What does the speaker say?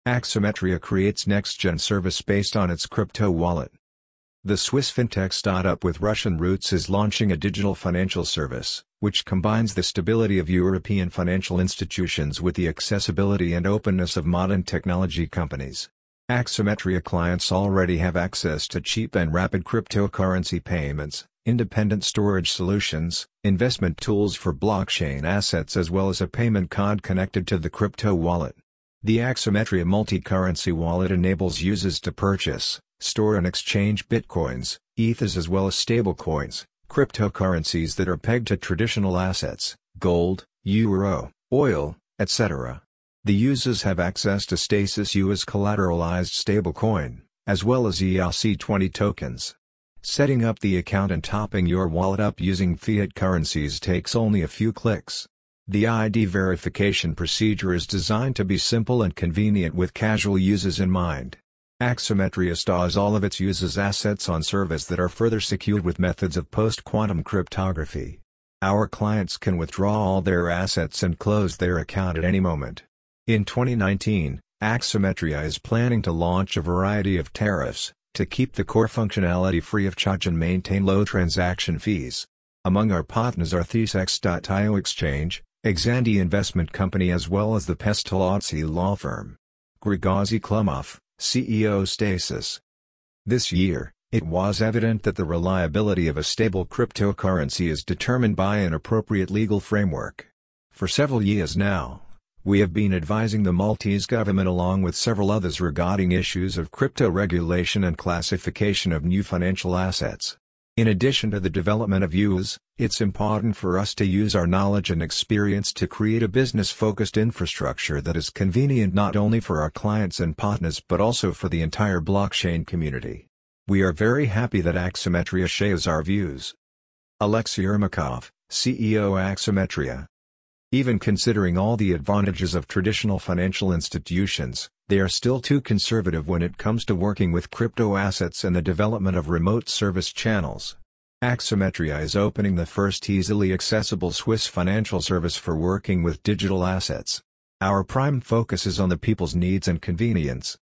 Axiometria creates next-gen service based on its crypto wallet. The Swiss fintech startup with Russian roots is launching a digital financial service, which combines the stability of European financial institutions with the accessibility and openness of modern technology companies. Axiometria clients already have access to cheap and rapid cryptocurrency payments, independent storage solutions, investment tools for blockchain assets as well as a payment card connected to the crypto wallet. The Axiometria multi-currency wallet enables users to purchase, store and exchange bitcoins, ethers as well as stablecoins, cryptocurrencies that are pegged to traditional assets, gold, euro, oil, etc. The users have access to Stasis US collateralized stablecoin, as well as ERC20 tokens. Setting up the account and topping your wallet up using fiat currencies takes only a few clicks. The ID verification procedure is designed to be simple and convenient with casual users in mind. Axiometria stores all of its users' assets on servers that are further secured with methods of post-quantum cryptography. Our clients can withdraw all their assets and close their account at any moment. In 2019, Axiometria is planning to launch a variety of tariffs, to keep the core functionality free of charge and maintain low transaction fees. Among our partners are ThesX.io Exchange, Exandi Investment Company as well as the Pestalozzi law firm. Grigory Klumov, CEO Stasis. This year, it was evident that the reliability of a stable cryptocurrency is determined by an appropriate legal framework. For several years now, we have been advising the Maltese government along with several others regarding issues of crypto regulation and classification of new financial assets. In addition to the development of use, it's important for us to use our knowledge and experience to create a business-focused infrastructure that is convenient not only for our clients and partners but also for the entire blockchain community. We are very happy that Axiometria shares our views. Alexey Ermakov, CEO Axiometria. Even considering all the advantages of traditional financial institutions, they are still too conservative when it comes to working with crypto assets and the development of remote service channels. Axiometria is opening the first easily accessible Swiss financial service for working with digital assets. Our prime focus is on the people's needs and convenience.